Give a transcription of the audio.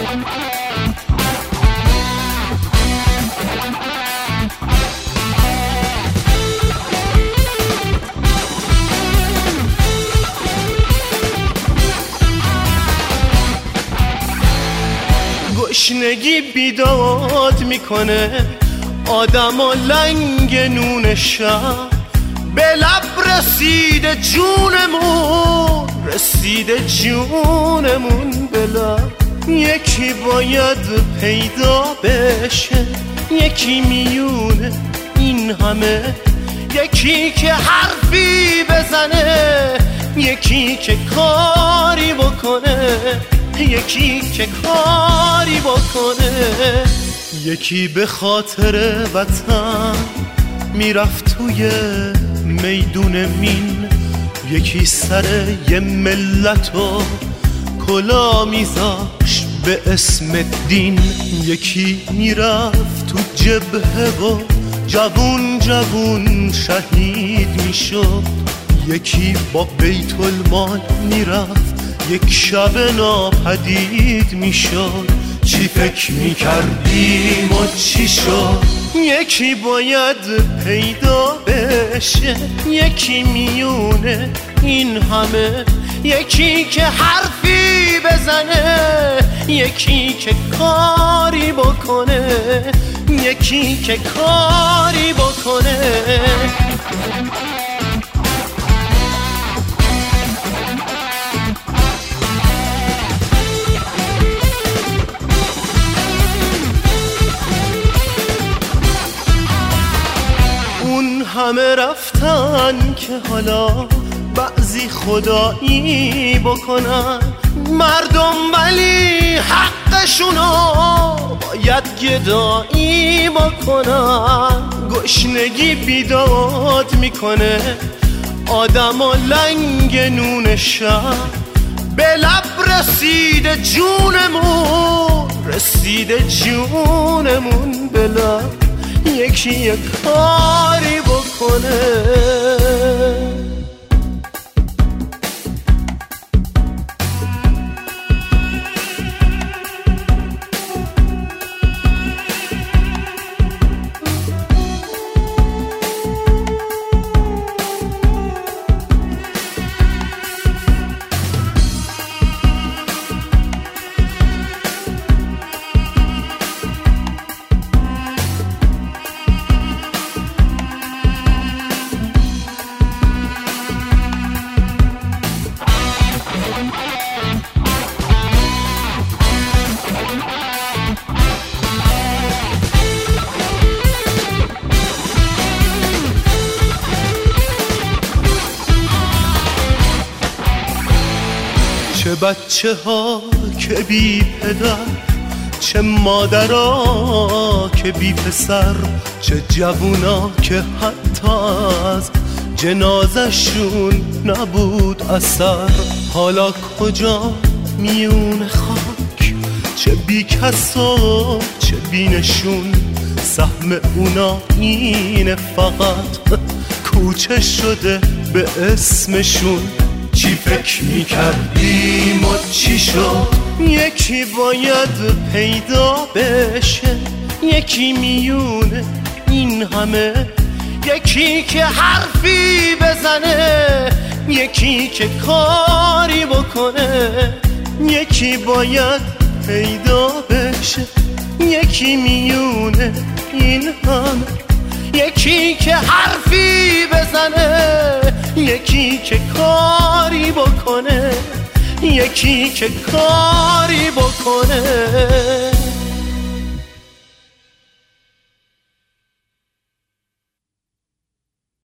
گشنگی بیداد میکنه آدم و لنگ نون شب، به لب رسیده جونمون، رسیده جونمون به لب. یکی باید پیدا بشه، یکی میونه این همه، یکی که حرفی بزنه، یکی که کاری بکنه، یکی که کاری بکنه. یکی به خاطر وطن میرفت توی میدون مین، یکی سر یه ملت و کلا میذاشت به اسم دین. یکی میرفت تو جبهه و جوون جوون شهید میشد، یکی با بیت المال میرفت یک شب ناپدید میشد. چی فکر میکردیم و چی شد؟ یکی باید پیدا بشه، یکی میونه این همه، یکی که حرفی بزنه، یکی که کاری بکنه، یکی که کاری بکنه. همه رفتن که حالا بعضی خدایی بکنن مردم، ولی حقشونو باید گدایی بکنن. گشنگی بیداد میکنه آدم و لنگ نون شب، به لب رسیده جونمون، رسیده جونمون به لب. یکی یک کاری بکنه. چه بچه ها که بی پدر، چه مادرها که بی پسر، چه جوونا که حتی از جنازشون نبود اثر. حالا کجا میون خاک، چه بی کس و چه بی نشون، سهم اونا اینه فقط کوچه شده به اسمشون. چی فکر میکردیم و چی شد؟ یکی باید پیدا بشه، یکی میونه این همه، یکی که حرفی بزنه، یکی که کاری بکنه. یکی باید پیدا بشه، یکی میونه این همه، یکی که حرفی بزنه، یکی که کاری بکنه، یکی که کاری بکنه.